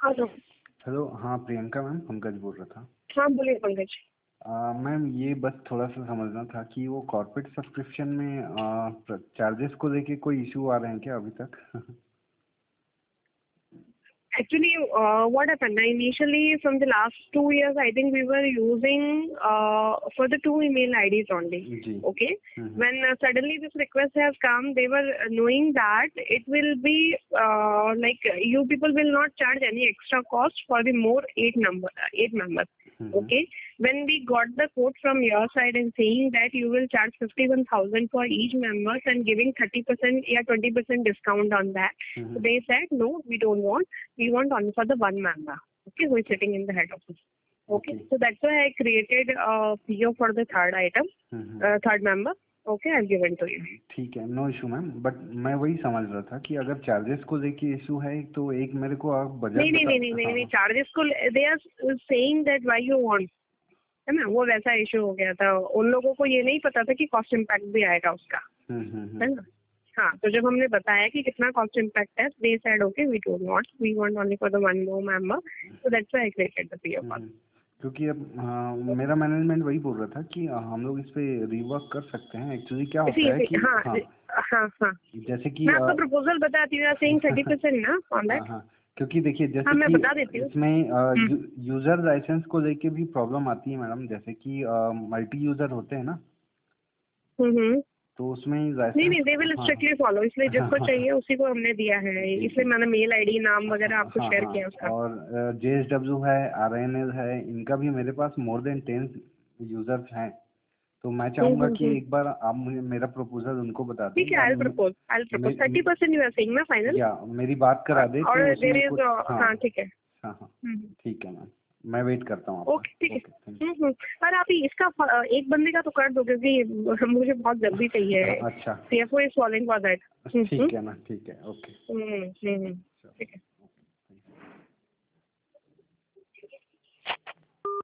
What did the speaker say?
Hello. Hello, हाँ Priyanka ma'am, Pankaj बोल रहा था। हाँ बोलिए पंकज। मैम ये बस थोड़ा सा समझना था कि वो कॉर्पोरेट सब्सक्रिप्शन में चार्जेस को लेके कोई इशू आ रहे हैं क्या अभी तक? Actually, what happened? Initially, from the last 2 years, I think we were using for the two email IDs only. Ji. Okay. When suddenly this request has come, they were knowing that it will be like you people will not charge any extra cost for the more eight members. Okay. When we got the quote from your side and saying that you will charge 51,000 for each members and giving 30% or 20% discount on that, so they said no, we don't want. We want only for the one member, okay, who is sitting in the head office. Okay. So that's why I created a PO for the third item, third member. Okay, I'll give it to you. ठीक है, no issue ma'am, but मैं वही समझ रहा था कि अगर charges को लेके इशू है तो एक मेरे को आप बजट नहीं चार्जेस को they are saying that why you want, है ना, वो वैसा इशू हो गया था। उन लोगों को ये नहीं पता था कि कॉस्ट इम्पैक्ट भी आएगा उसका, है ना। हाँ, तो जब हमने बताया कि कितना कॉस्ट इम्पैक्ट है, they said okay we don't want, we want only for the one more member, so that's why I created the PO cost. क्योंकि अब मेरा मैनेजमेंट वही बोल रहा था कि हम लोग इस पे रिवर्क कर सकते हैं। एक्चुअली क्या होता है कि हाँ जैसे कि मैं आपका प्रपोजल बताती हूँ, सेइंग 30% ना ऑन दैट। क्योंकि देखिए जैसे मैं बता देती हूँ, इसमें यूजर लाइसेंस को लेके भी प्रॉब्लम आती है मैडम, जैसे कि मल्टी यूजर होते हैं ना, तो उसमें नहीं दे विल स्ट्रिक्टली फॉलो, इसलिए जिसको चाहिए उसी को हमने दिया है, इसलिए मैंने मेल आईडी नाम वगैरह आपको शेयर किया उसका। और JSW है, RNL है, इनका भी मेरे पास मोर देन 10 यूजर्स हैं, तो मैं चाहूंगा कि एक बार आप मुझे मेरा प्रपोजल उनको बता दें। ठीक है, I'll propose 30% you are saying ना फाइनल, या मेरी बात करा दे और तो देयर इज हाँ ठीक है, हाँ ठीक है मैम, मैं वेट करता हूँ। ओके ठीक है। पर आप इसका एक बंदे का तो कर दो, क्योंकि मुझे बहुत जल्दी चाहिए। अच्छा, CFO is following for that. ठीक है ना, ठीक है, ओके। ठीक है।